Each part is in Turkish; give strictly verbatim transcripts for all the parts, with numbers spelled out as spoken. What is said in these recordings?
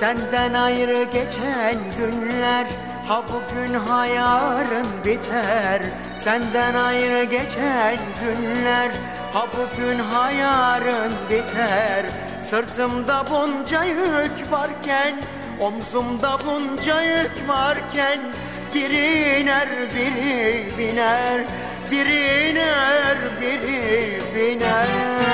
Senden ayrı geçen günler, ha bugün ha yarın biter. Senden ayrı geçen günler, ha bugün ha yarın biter. Sırtımda bunca yük varken, omzumda bunca yük varken, biri iner biri biner, biri iner biri biner.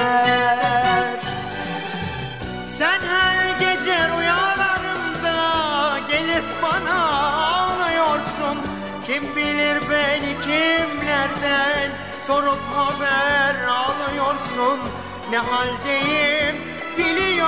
Sen her gece rüyalarımda gelip bana ağlıyorsun. Kim bilir beni kimlerden sorup haber alıyorsun. Ne haldeyim biliyor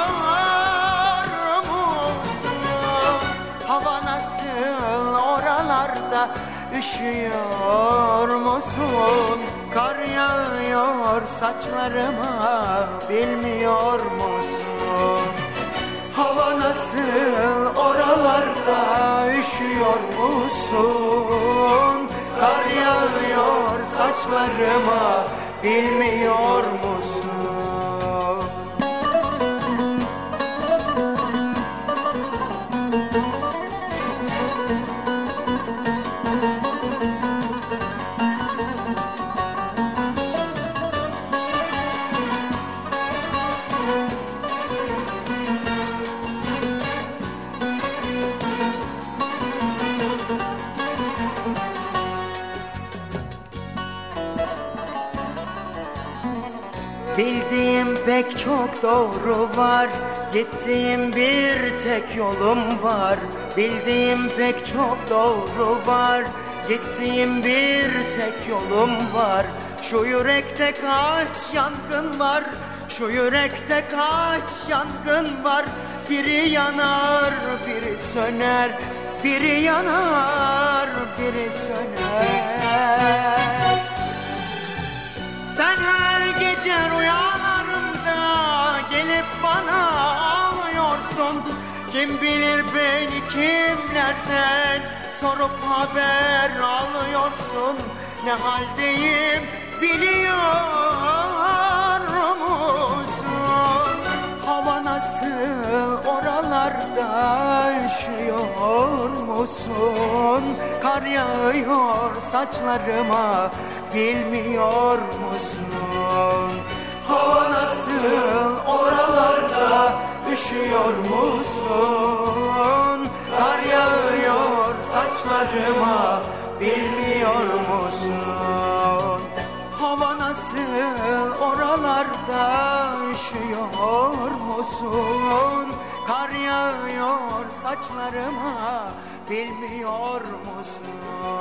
musun? Hava nasıl oralarda, üşüyor musun? Kar yağıyor saçlarıma, bilmiyor musun? Hava nasıl oralarda, üşüyor musun? Kar yağıyor saçlarıma, bilmiyor musun? Bildiğim pek çok doğru var, gittiğim bir tek yolum var. Bildiğim pek çok doğru var, gittiğim bir tek yolum var. Şu yürekte kaç yangın var, şu yürekte kaç yangın var. Biri yanar, biri söner, biri yanar, biri söner. Sen her gece rüyalarımda gelip bana ağlıyorsun. Kim bilir beni kimlerden sorup haber alıyorsun. Ne haldeyim biliyor musun? Hava nasıl oralarda, üşüyor musun? Kar yağıyor saçlarıma, bilmiyor musun? Hava nasıl oralarda, üşüyor musun? Kar yağıyor saçlarıma, bilmiyor musun? Hava nasıl oralarda, üşüyor musun? Kar yağıyor saçlarıma, bilmiyor musun?